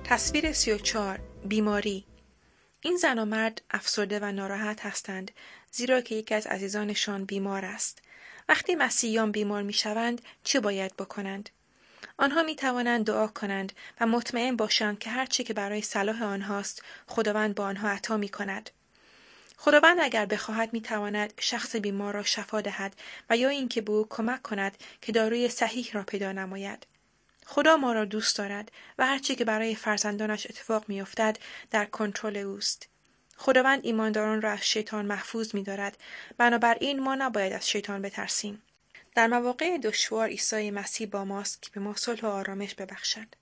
تصویر 34. بیماری. این زن و مرد افسرده و ناراحت هستند زیرا که یکی از عزیزانشان بیمار است. وقتی مسیحیان بیمار میشوند چه باید بکنند؟ آنها می توانند دعا کنند و مطمئن باشند که هر چه که برای صلاح آنهاست خداوند با آنها عطا می کند. خداوند اگر بخواهد می تواند شخص بیمار را شفا دهد و یا اینکه به او کمک کند که داروی صحیح را پیدا نماید. خدا ما را دوست دارد و هر چی که برای فرزندانش اتفاق می افتد در کنترل اوست. خداوند ایمانداران را از شیطان محفوظ می دارد، بنابراین ما نباید از شیطان بترسیم. در مواقع دشوار عیسی مسیح با ماست که به ما صلح و آرامش ببخشد.